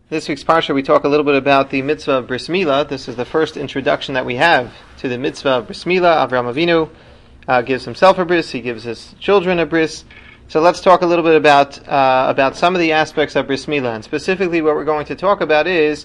This week's parsha we talk a little bit about the mitzvah of bris milah. This is the first introduction that we have to the mitzvah of bris milah. Avraham Avinu gives himself a bris, he gives his children a bris. So let's talk a little bit about some of the aspects of bris milah, and specifically what we're going to talk about is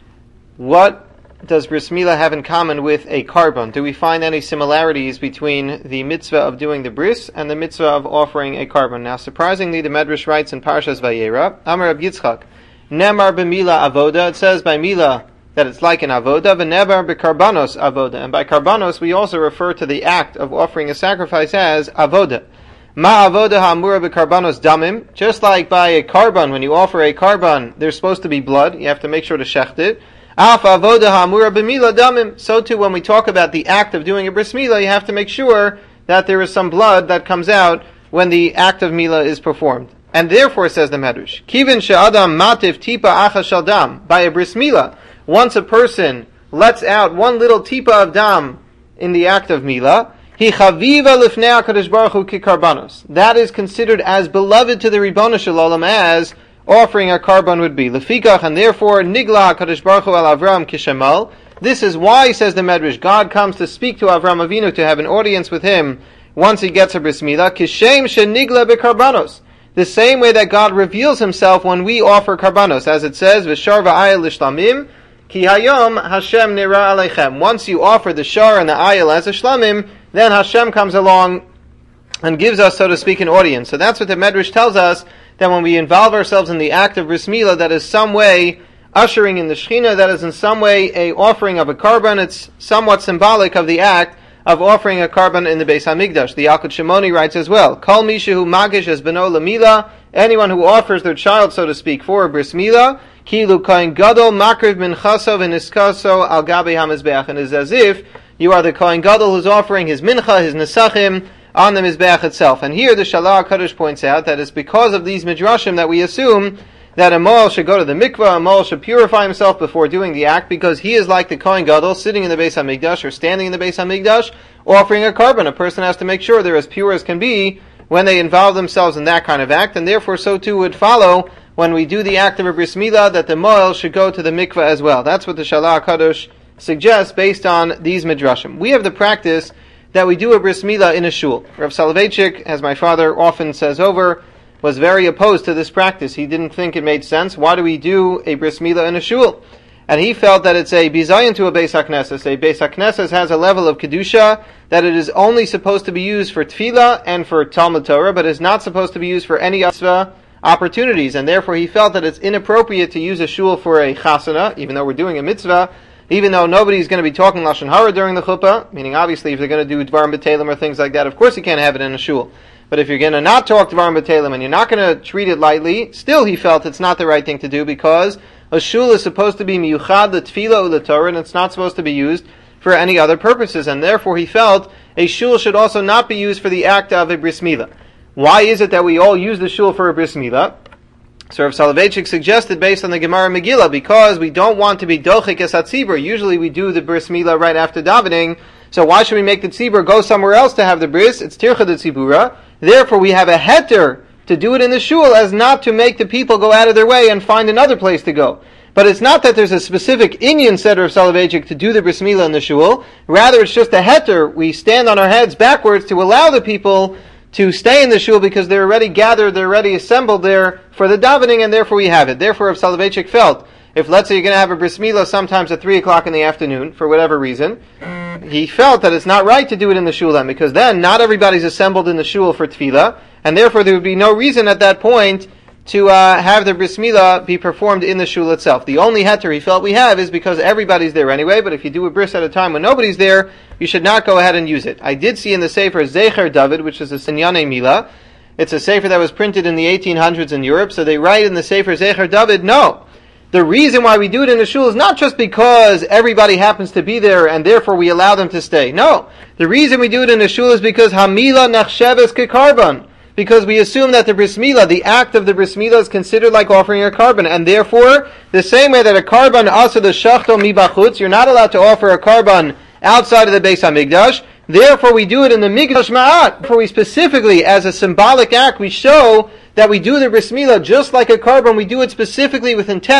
what does bris milah have in common with a karban? Do we find any similarities between the mitzvah of doing the bris and the mitzvah of offering a karban? Now, surprisingly, the Medrash writes in Parshas Vayera, Amar Rab Yitzchak, Nemar b'milah avoda, it says by milah that it's like an avoda, v'nevar b'karbanos avoda, and by karbanos we also refer to the act of offering a sacrifice as avoda. Ma avoda ha'amura b'karbanos damim, just like by a karban, when you offer a karban, there's supposed to be blood, you have to make sure to shecht it. Af avoda ha'amura b'milah damim, so too when we talk about the act of doing a bris milah, you have to make sure that there is some blood that comes out when the act of milah is performed. And therefore, says the Medrash, Kivin she'adam mativ tipa acha shel dam, by a bris milah, once a person lets out one little tipa of dam in the act of milah, hi chaviva lifnei HaKadosh Baruch Hu kikarbanos. That is considered as beloved to the Ribono Shel Olam as offering a karban would be. Lefikach, and therefore, nigla HaKadosh Baruch Hu al Avram kishemal. This is why, says the Medrash, God comes to speak to Avraham Avinu, to have an audience with him once he gets a bris milah, kishem shenigla bekarbanos. The same way that God reveals himself when we offer karbanos, as it says, V'shar v'ayel l'shlamim, ki hayom Hashem nira aleichem. Once you offer the shar and the ayel as a shlamim, then Hashem comes along and gives us, so to speak, an audience. So that's what the Medrash tells us, that when we involve ourselves in the act of bris milah, that is some way ushering in the Shekhinah, that is in some way a offering of a karban, it's somewhat symbolic of the act of offering a karban in the Beis HaMikdash. The Yalkut Shimoni writes as well, Kol mishehu magish es beno lemila, anyone who offers their child, so to speak, for a bris milah, kilu kohen gadol makriv minchaso v'niskaso al gabi hamizbeach, and is as if you are the kohen gadol who's offering his mincha, his nesachim, on the mizbeach itself. And here the Shalar HaKadosh points out that it's because of these midrashim that we assume that a moel should go to the mikvah, a moel should purify himself before doing the act, because he is like the Kohen Gadol sitting in the Beis HaMikdash or standing in the Beis HaMikdash offering a karban. A person has to make sure they're as pure as can be when they involve themselves in that kind of act, and therefore so too would follow when we do the act of a bris milah that the moel should go to the mikvah as well. That's what the Shalar HaKadosh suggests based on these midrashim. We have the practice that we do a bris milah in a shul. Rav Soloveitchik, as my father often says over, was very opposed to this practice. He didn't think it made sense. Why do we do a bris milah in a shul? And he felt that it's a bizayon to a Beis HaKnesses. A Beis HaKnesses has a level of kedusha that it is only supposed to be used for tefillah and for Talmud Torah, but is not supposed to be used for any other opportunities. And therefore he felt that it's inappropriate to use a shul for a chasana, even though we're doing a mitzvah, even though nobody's going to be talking Lashon Hara during the chuppah, meaning obviously if they're going to do Dvarim B'Telem or things like that, of course you can't have it in a shul. But if you're going to not talk Dvarim B'Telem and you're not going to treat it lightly, still he felt it's not the right thing to do, because a shul is supposed to be miyuchad l'tefillah u'letorah, and it's not supposed to be used for any other purposes. And therefore he felt a shul should also not be used for the act of a bris milah. Why is it that we all use the shul for a bris milah? So Rav Soloveitchik suggested based on the Gemara Megillah, because we don't want to be dochik es hatzibur. Usually we do the bris milah right after davening, so why should we make the tzibur go somewhere else to have the bris? It's tircha de tzibura. Therefore we have a heter to do it in the shul, as not to make the people go out of their way and find another place to go. But it's not that there's a specific inyan, said Rav Soloveitchik, to do the bris milah in the shul. Rather it's just a heter. We stand on our heads backwards to allow the people to stay in the shul because they're already gathered, they're already assembled there for the davening, and therefore we have it. Therefore, Rav Soloveitchik felt, if let's say you're going to have a bris milah sometimes at 3 o'clock in the afternoon, for whatever reason, he felt that it's not right to do it in the shul then, because then not everybody's assembled in the shul for tefillah, and therefore there would be no reason at that point to have the bris milah be performed in the shul itself. The only heter he felt we have is because everybody's there anyway, but if you do a bris at a time when nobody's there, you should not go ahead and use it. I did see in the Sefer Zecher David, which is a Sinyane Milah, it's a Sefer that was printed in the 1800s in Europe, so they write in the Sefer Zecher David, no, the reason why we do it in the shul is not just because everybody happens to be there and therefore we allow them to stay. No, the reason we do it in the shul is because Hamila Nachsheves Kekarban, because we assume that the bris milah, the act of the bris milah, is considered like offering a karban, and therefore, the same way that a karban also the shachto mibachutz, you're not allowed to offer a karban outside of the Beis HaMikdash. Therefore, we do it in the Mikdash Ma'at. For we specifically, as a symbolic act, we show that we do the bris milah just like a karban. We do it specifically with intent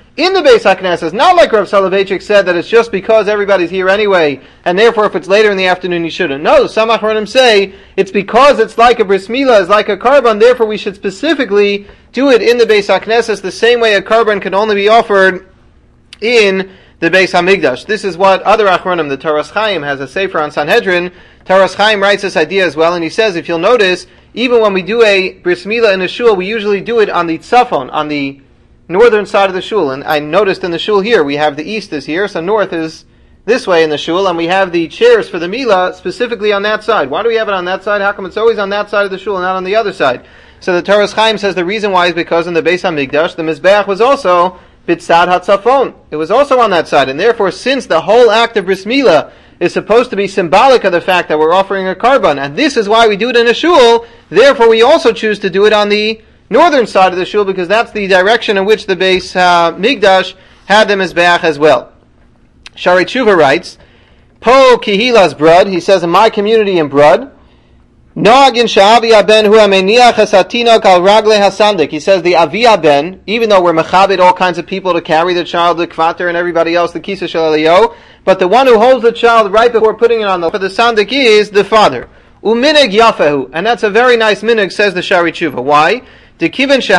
in the Beis HaKnesses, not like Rav Soloveitchik said that it's just because everybody's here anyway, and therefore if it's later in the afternoon you shouldn't. No, some Achronim say it's because it's like a bris milah, it's like a karban, therefore we should specifically do it in the Beis HaKnesses the same way a karban can only be offered in the Beis HaMikdash. This is what other Achronim, the Toras Chaim, has a sefer on Sanhedrin. Toras Chaim writes this idea as well, and he says, if you'll notice, even when we do a bris milah in a shul, we usually do it on the tzafon, on the northern side of the shul. And I noticed in the shul here, we have the east is here, so north is this way in the shul, and we have the chairs for the milah specifically on that side. Why do we have it on that side? How come it's always on that side of the shul and not on the other side? So the Toras Chaim says the reason why is because in the Beis HaMikdash, the Mizbeach was also Bitzad HaTzafon. It was also on that side, and therefore since the whole act of bris milah is supposed to be symbolic of the fact that we're offering a karban, and this is why we do it in a shul, therefore we also choose to do it on the northern side of the shul, because that's the direction in which the Beis Migdash had the Mizbeach as well. Shari Tshuva writes, Po Kihilas Brud, he says, in my community in Brud, Noagin Sha'avi Ben Hu Ameniach Hasatinok Al Ragle Hasandik. He says the Avi Ben, even though we're mechabed all kinds of people to carry the child, the kvater, and everybody else, the Kisa Shel Eliyahu, but the one who holds the child right before putting it on the sandik is the father. Uminig Yafehu, and that's a very nice minig, says the Shari Tshuva. Why? Since the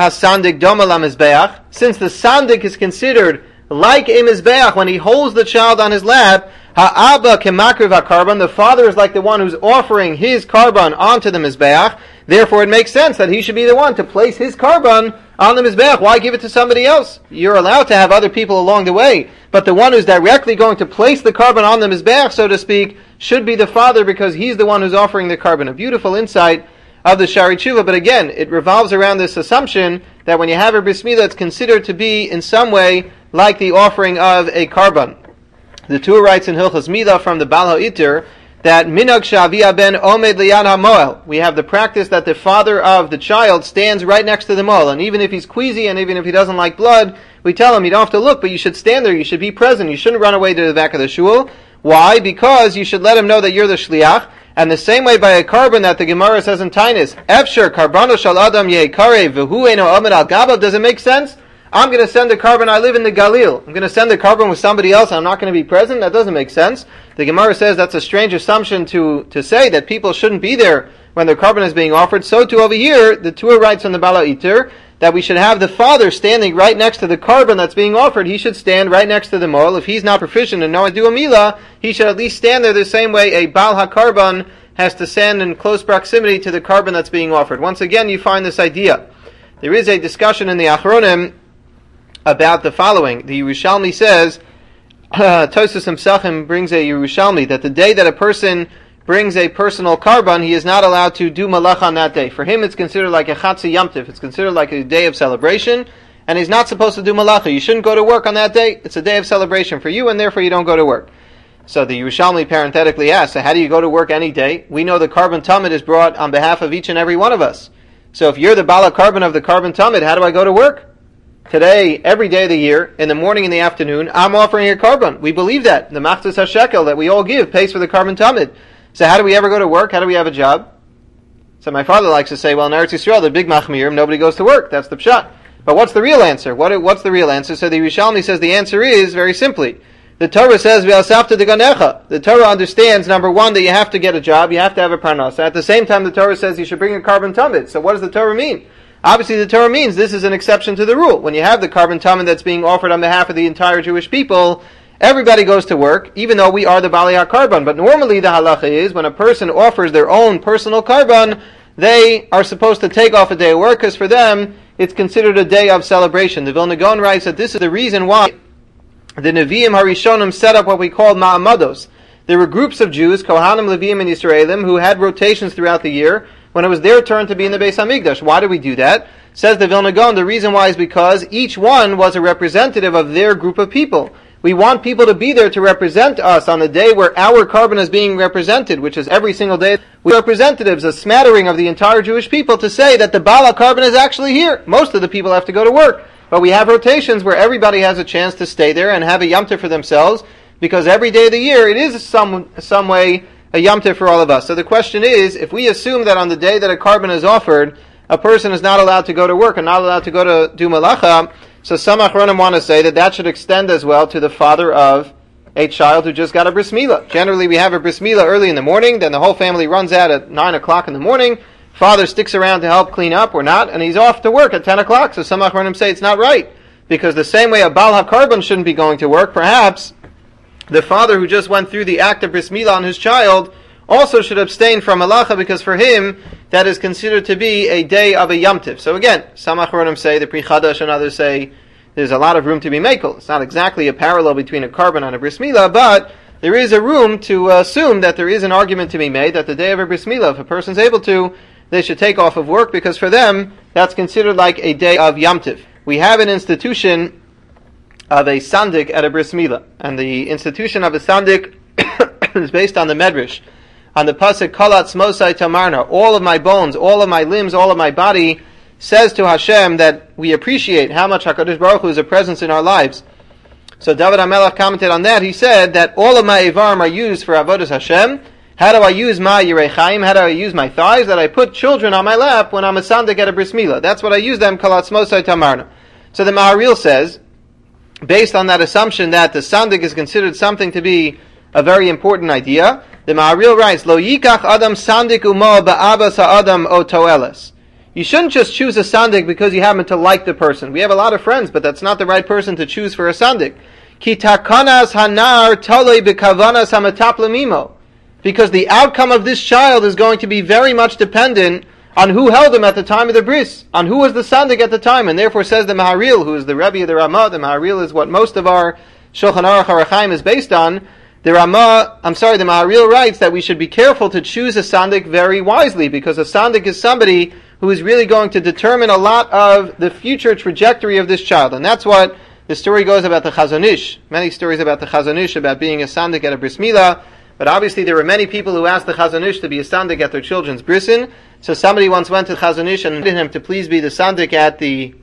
sandik is considered like a mizbeach when he holds the child on his lap, ha'aba kemakriv ha'karban, the father is like the one who's offering his karban onto the mizbeach. Therefore, it makes sense that he should be the one to place his karban on the mizbeach. Why give it to somebody else? You're allowed to have other people along the way, but the one who's directly going to place the karban on the mizbeach, so to speak, should be the father because he's the one who's offering the karban. A beautiful insight of the Shari Tshuva, but again, it revolves around this assumption that when you have a bris milah, it's considered to be in some way like the offering of a karban. The Tur writes in Hilchos Milah from the Baal HaItir that minag sha'avi ben omed liyad ha'moel. We have the practice that the father of the child stands right next to the moel, and even if he's queasy and even if he doesn't like blood, we tell him you don't have to look, but you should stand there, you should be present, you shouldn't run away to the back of the shul. Why? Because you should let him know that you're the shliach. And the same way by a karban that the Gemara says in Tainis, Efsher karbano shal adam yeikare v'hu eino omed al gabav. Does it make sense? I'm going to send a karban, I live in the Galil. I'm going to send a karban with somebody else and I'm not going to be present? That doesn't make sense. The Gemara says that's a strange assumption to say that people shouldn't be there when the karban is being offered. So too over here, the Tur writes on the Baal HaItir that we should have the father standing right next to the karban that's being offered. He should stand right next to the moel. If he's not proficient in knowing to do a milah, he should at least stand there the same way a Baal HaKarban has to stand in close proximity to the karban that's being offered. Once again, you find this idea. There is a discussion in the Achronim about the following. The Yerushalmi says, Tosfos Mesachim brings a Yerushalmi, that the day that a person brings a personal karban, he is not allowed to do malach on that day. For him, it's considered like a Chatzi Yom Tov. It's considered like a day of celebration, and he's not supposed to do malacha. You shouldn't go to work on that day. It's a day of celebration for you, and therefore you don't go to work. So the Yerushalmi parenthetically asks, so how do you go to work any day? We know the karban tamid is brought on behalf of each and every one of us. So if you're the bala karban of the karban tamid, how do I go to work? Today, every day of the year, in the morning and the afternoon, I'm offering a karban. We believe that. The machzas hashekel that we all give pays for the karban tamid. So how do we ever go to work? How do we have a job? So my father likes to say, well, in Eretz Yisrael, the big machmirim, nobody goes to work. That's the pshat. But what's the real answer? What's the real answer? So the Yerushalmi says the answer is, very simply, the Torah says, V'asafta deganecha. The Torah understands, number one, that you have to get a job, you have to have a parnasa. At the same time, the Torah says you should bring a karban tamid. So what does the Torah mean? Obviously, the Torah means this is an exception to the rule. When you have the karban tamid that's being offered on behalf of the entire Jewish people, everybody goes to work, even though we are the Bali HaKarban. But normally the halacha is, when a person offers their own personal karban, they are supposed to take off a day of work, because for them, it's considered a day of celebration. The Vilna Gaon writes that this is the reason why the Nevi'im Harishonim set up what we call Ma'amados. There were groups of Jews, Kohanim, Leviim, and Yisraelim, who had rotations throughout the year when it was their turn to be in the Beis HaMikdash. Why do we do that? Says the Vilna Gaon, the reason why is because each one was a representative of their group of people. We want people to be there to represent us on the day where our karban is being represented, which is every single day. We representatives, a smattering of the entire Jewish people, to say that the Bala karban is actually here. Most of the people have to go to work. But we have rotations where everybody has a chance to stay there and have a Yom Tov for themselves, because every day of the year it is some way a Yom Tov for all of us. So the question is, if we assume that on the day that a karban is offered, a person is not allowed to go to work and not allowed to go to do malacha, So some Achronim want to say that should extend as well to the father of a child who just got a bris milah. Generally, we have a bris milah early in the morning, then the whole family runs out at 9 o'clock in the morning. Father sticks around to help clean up or not, and he's off to work at 10 o'clock. So some Achronim say it's not right, because the same way a Baal HaKarban shouldn't be going to work, perhaps the father who just went through the act of bris milah on his child also should abstain from malacha, because for him that is considered to be a day of a Yom Tiv. So again, some Achronim say, the Pri Chadash and others say, there's a lot of room to be makel. It's not exactly a parallel between a karban and a bris milah, but there is a room to assume that there is an argument to be made that the day of a bris milah, if a person's able to, they should take off of work, because for them, that's considered like a day of Yom Tiv. We have an institution of a sandik at a bris milah, and the institution of a sandik is based on the Medrash, on the pasuk Kol Atzmosai Tamarna, all of my bones, all of my limbs, all of my body says to Hashem that we appreciate how much HaKadosh Baruch Hu is a presence in our lives. So David HaMelech commented on that. He said that all of my Ivarim are used for Avodas Hashem. How do I use my Yirei Chaim? How do I use my thighs? That I put children on my lap when I'm a sandik at a bris milah. That's what I use them, Kol Atzmosai Tamarna. So the Maharil says, based on that assumption that the sandik is considered something to be a very important idea, the Maharil writes, Lo yikach adam sandik umo ba'abas ha'adam o toeles. You shouldn't just choose a sandik because you happen to like the person. We have a lot of friends, but that's not the right person to choose for a sandik. Ki takanas hanar tolei bekavanas hamatap lemimo. Because the outcome of this child is going to be very much dependent on who held him at the time of the bris, on who was the sandik at the time, and therefore says the Maharil, who is the Rebbe of the Ramah. The Maharil is what most of our Shulchan Aruch Harachaim is based on. The Maharil writes that we should be careful to choose a sandik very wisely, because a sandik is somebody who is really going to determine a lot of the future trajectory of this child. And that's what the story goes about the Chazon Ish. Many stories about the Chazon Ish, about being a sandik at a bris milah. But obviously there were many people who asked the Chazon Ish to be a sandik at their children's brisin. So somebody once went to the Chazon Ish and invited him to please be the sandik at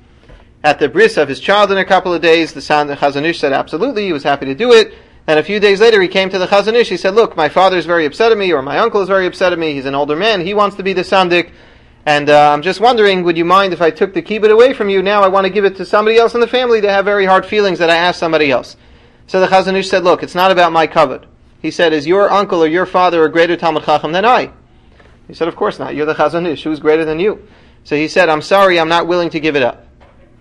the bris of his child in a couple of days. The Chazon Ish said absolutely, he was happy to do it. And a few days later he came to the Chazon Ish. He said, look, my father's very upset at me, or my uncle is very upset at me. He's an older man. He wants to be the sandik. And I'm just wondering, would you mind if I took the kibbut away from you? Now I want to give it to somebody else in the family. They have very hard feelings that I asked somebody else. So the Chazon Ish said, look, it's not about my kavod. He said, is your uncle or your father a greater Talmud Chacham than I? He said, of course not. You're the Chazon Ish. Who's greater than you? So he said, I'm sorry, I'm not willing to give it up.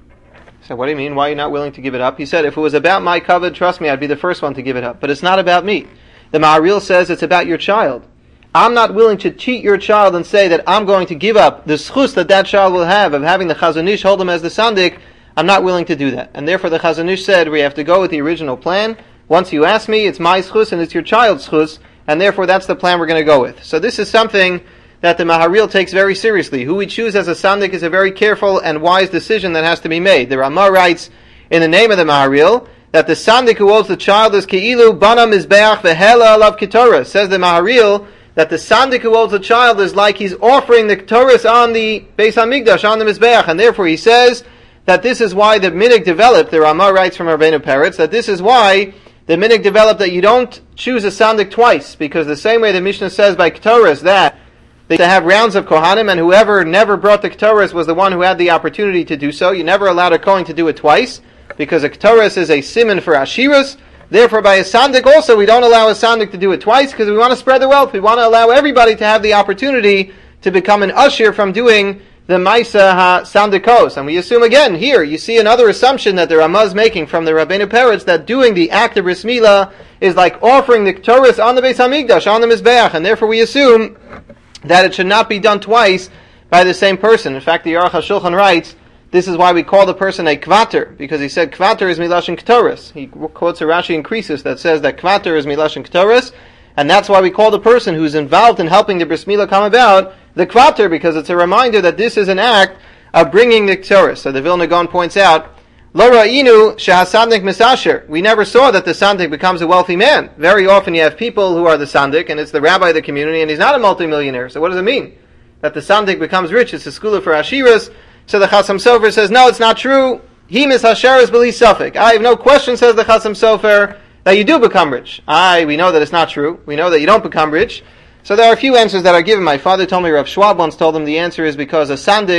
I said, what do you mean? Why are you not willing to give it up? He said, if it was about my kavod, trust me, I'd be the first one to give it up. But it's not about me. The Maharil says it's about your child. I'm not willing to cheat your child and say that I'm going to give up the schus that child will have of having the Chazon Ish hold him as the sandik. I'm not willing to do that. And therefore the Chazon Ish said, we have to go with the original plan. Once you ask me, it's my schus and it's your child's schus, and therefore that's the plan we're going to go with. So this is something that the Maharil takes very seriously. Who we choose as a sandik is a very careful and wise decision that has to be made. The Ramah writes in the name of the Maharil that the sandik who holds the child is Ke'ilu Bana Mizbeach Vehela Alav Ketorah. Says the Maharil that the sandik who holds the child is like he's offering the Ketorahs on the Beis HaMikdash, on the Mizbeach, and therefore he says that this is why the minig developed. The Ramah writes from Rabbeinu Peretz that this is why the minig developed that you don't choose a sandik twice, because the same way the Mishnah says by Ketorahs that they have rounds of Kohanim, and whoever never brought the Ketorahs was the one who had the opportunity to do so. You never allowed a Kohen to do it twice, because a Ketorahs is a siman for Ashiras. Therefore, by a sandik also, we don't allow a sandik to do it twice, because we want to spread the wealth. We want to allow everybody to have the opportunity to become an usher from doing the Maisa HaSandikos. And we assume again, here, you see another assumption that the Ramah is making from the Rabbeinu Peretz, that doing the act of bris milah is like offering the Ketorahs on the Beis HaMikdash, on the Mizbeach, and therefore we assume that it should not be done twice by the same person. In fact, the Aruch HaShulchan writes, this is why we call the person a kvater, because he said kvater is milashon Ketorahs. He quotes a Rashi in Krisus that says that kvater is milashon Ketorahs, and that's why we call the person who's involved in helping the bris milah come about the kvater, because it's a reminder that this is an act of bringing the Ketorahs. So the Vilna Gaon points out, Lo ra'inu shehasandik misasher. We never saw that the sandik becomes a wealthy man. Very often you have people who are the sandik, and it's the rabbi of the community, and he's not a multimillionaire. So what does it mean? That the sandik becomes rich, it's a skula for Ashiras. So the Chasam Sofer says, no, it's not true. He mishasheres b'li safek. I have no question, says the Chasam Sofer, that you do become rich. We know that it's not true. We know that you don't become rich. So there are a few answers that are given. My father told me, Rav Schwab once told him the answer is because a sandik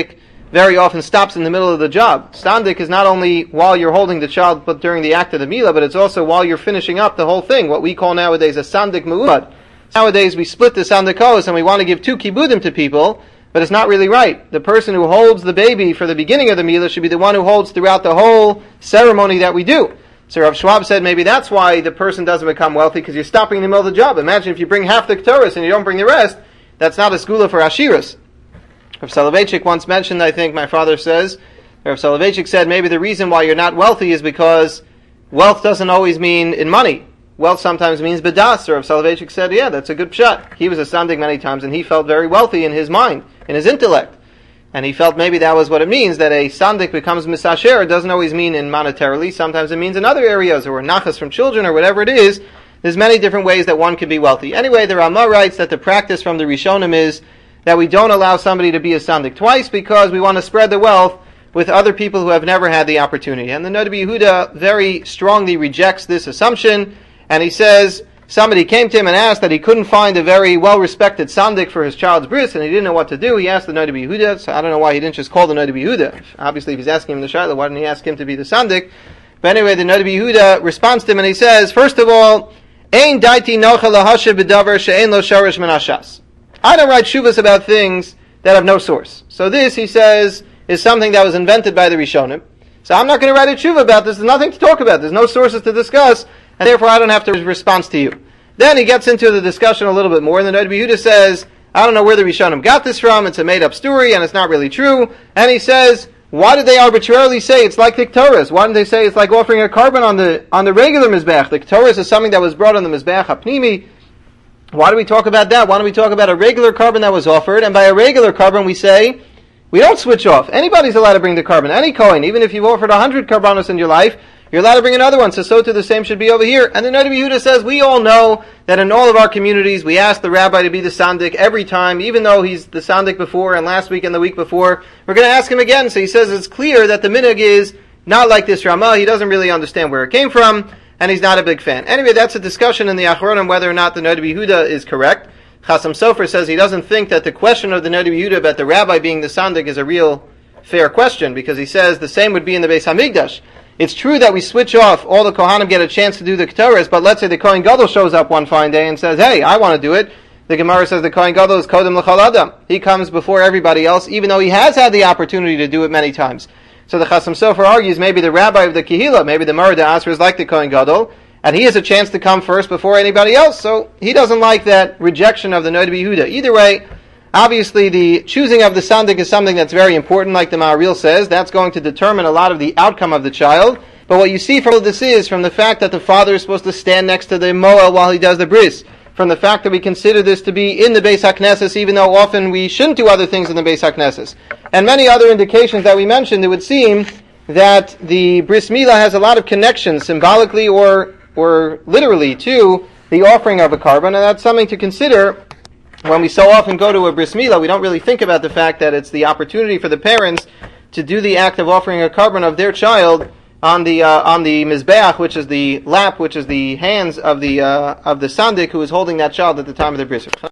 very often stops in the middle of the job. Sandik is not only while you're holding the child, but during the act of the milah, but it's also while you're finishing up the whole thing, what we call nowadays a sandik me'umad. Nowadays we split the sandikos and we want to give 2 kibudim to people, but it's not really right. The person who holds the baby for the beginning of the milah should be the one who holds throughout the whole ceremony that we do. So Rav Schwab said maybe that's why the person doesn't become wealthy, because you're stopping in the middle of the job. Imagine if you bring half the Ketores and you don't bring the rest, that's not a skula for Ashiras. Rav Soloveitchik once mentioned, I think my father says, Rav Soloveitchik said maybe the reason why you're not wealthy is because wealth doesn't always mean in money. Wealth sometimes means bedas. So Rav Soloveitchik said, yeah, that's a good pshat. He was a sandik many times and he felt very wealthy in his mind, in his intellect. And he felt maybe that was what it means, that a sandik becomes misasher. It doesn't always mean in monetarily. Sometimes it means in other areas, or nachas from children, or whatever it is. There's many different ways that one can be wealthy. Anyway, the Ramah writes that the practice from the Rishonim is that we don't allow somebody to be a sandik twice because we want to spread the wealth with other people who have never had the opportunity. And the Noda B'Yehuda very strongly rejects this assumption, and he says somebody came to him and asked that he couldn't find a very well-respected sandik for his child's bris, and he didn't know what to do. He asked the Noda B'Yehuda, so I don't know why he didn't just call the Noda B'Yehuda. Obviously, if he's asking him the shayla, why didn't he ask him to be the sandik? But anyway, the Noda B'Yehuda responds to him and he says, first of all, Ein daiti nocha lahashav b'davar she'ein lo shorish min hashas. I don't write shuvas about things that have no source. So this, he says, is something that was invented by the Rishonim. So I'm not going to write a tshuva about this. There's nothing to talk about. There's no sources to discuss, and therefore I don't have to respond to you. Then he gets into the discussion a little bit more, and the Noda B'Yehuda says, I don't know where the Rishonim got this from. It's a made-up story, and it's not really true. And he says, why did they arbitrarily say it's like the Ketores? Why didn't they say it's like offering a carbon on the regular Mizbeach? The Ketores is something that was brought on the Mizbeach HaPnimi. Why do we talk about that? Why don't we talk about a regular carbon that was offered? And by a regular carbon we say, we don't switch off. Anybody's allowed to bring the carbon. Any Kohen, even if you've offered 100 carbonos in your life, you're allowed to bring another one. So too the same should be over here. And the Noda B'Yehuda says, we all know that in all of our communities, we ask the rabbi to be the sandik every time, even though he's the sandik before and last week and the week before. We're going to ask him again. So he says it's clear that the minhag is not like this Ramah. He doesn't really understand where it came from, and he's not a big fan. Anyway, that's a discussion in the Achronim whether or not the Noda B'Yehuda is correct. Chasam Sofer says he doesn't think that the question of the Noda B'Yehuda about the rabbi being the sandik is a real fair question, because he says the same would be in the Beis HaMikdash. It's true that we switch off, all the Kohanim get a chance to do the Ketores, but let's say the Kohen Gadol shows up one fine day and says, hey, I want to do it. The Gemara says the Kohen Gadol is Kodem L'chol Adam. He comes before everybody else, even though he has had the opportunity to do it many times. So the Chasam Sofer argues maybe the rabbi of the Kehillah, maybe the Murad Asr is like the Kohen Gadol, and he has a chance to come first before anybody else, so he doesn't like that rejection of the Noda B'Yehuda. Either way, obviously the choosing of the sandik is something that's very important, like the Maharil says. That's going to determine a lot of the outcome of the child. But what you see from this is from the fact that the father is supposed to stand next to the moel while he does the bris, from the fact that we consider this to be in the Beis HaKnesses, even though often we shouldn't do other things in the Beis HaKnesses, and many other indications that we mentioned, it would seem that the bris milah has a lot of connections, symbolically or literally, to the offering of a carbon, and that's something to consider. When we so often go to a bris milah, we don't really think about the fact that it's the opportunity for the parents to do the act of offering a carbon of their child on the mizbeach, which is the lap, which is the hands of the sandik who is holding that child at the time of the bris.